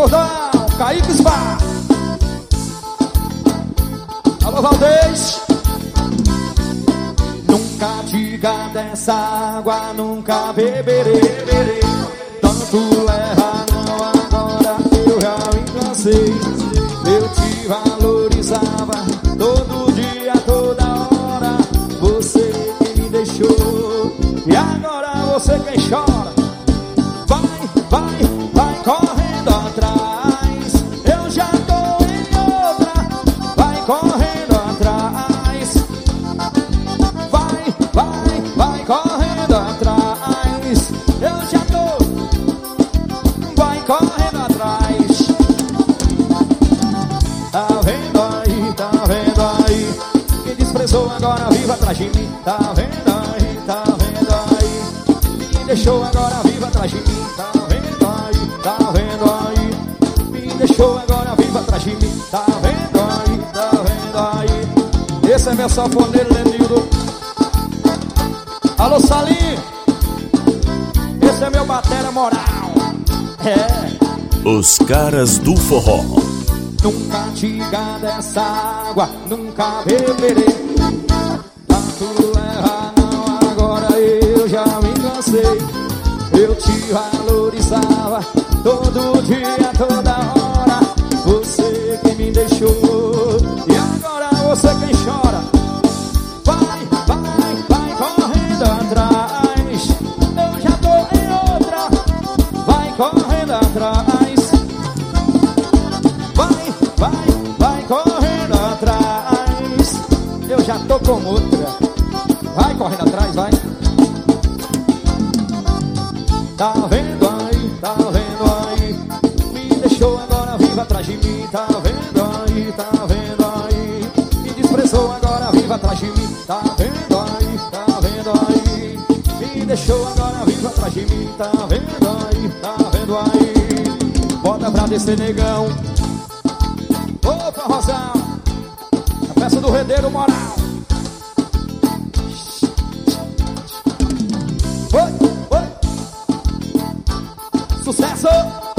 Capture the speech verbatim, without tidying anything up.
Gordão, Kaique Spa. Alô, Valdez. Nunca diga dessa água, nunca beberei. Tanto leva não, agora eu já me cansei. Eu te valorizava todo dia, toda hora. Você que me deixou, e agora você quem chora. Vai, vai, vai correndo atrás. Eu já tô em outra. Vai correndo atrás. Vai, vai, vai correndo atrás. Eu já tô. Vai correndo atrás. Tá vendo aí, tá vendo aí. Quem desprezou agora vive atrás de mim. Tá vendo aí, tá vendo aí. Me deixou agora vive atrás de mim. Tá vendo aí, tá vendo aí. Me deixou agora vive atrás de mim. Tá vendo aí, tá vendo aí. Esse é meu sanfoneiro Lenildo. Alô, Salim. Esse é meu batera moral. É. Os caras do forró. Nunca diga dessa água, nunca beberei. Tanto leva não, agora eu já me cansei. Eu te valorizava todo dia, toda hora. Você que me deixou, e agora você quem chora. Vai, vai, vai correndo atrás. Eu já tô em outra. Vai correndo atrás. Vai, vai, vai correndo atrás. Eu já tô com outra. Vai correndo atrás, vai. Tá vendo aí, tá vendo aí. Me deixou agora viva atrás de mim. Tá vendo aí, tá vendo aí. Me desprezou agora viva atrás de mim. Tá vendo aí, tá vendo aí. Me deixou agora viva atrás de mim. Tá vendo aí, tá vendo aí. Bota pra descer, negão. Opa, Rosão. A peça do Redeiro Moral. Oi, oi. Sucesso!